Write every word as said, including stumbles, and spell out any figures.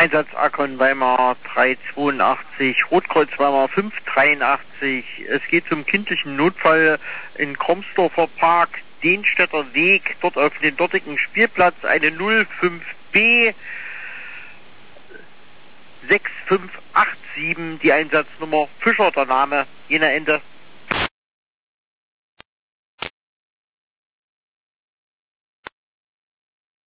Einsatz Akkon Weimar drei zweiundachtzig, Rotkreuz Weimar fünf dreiundachtzig. Es geht zum kindlichen Notfall in Kromsdorfer Park, Denstädter Weg, dort auf den dortigen Spielplatz, eine null fünf B sechs fünf acht sieben, die Einsatznummer Fischer, der Name, jener Ende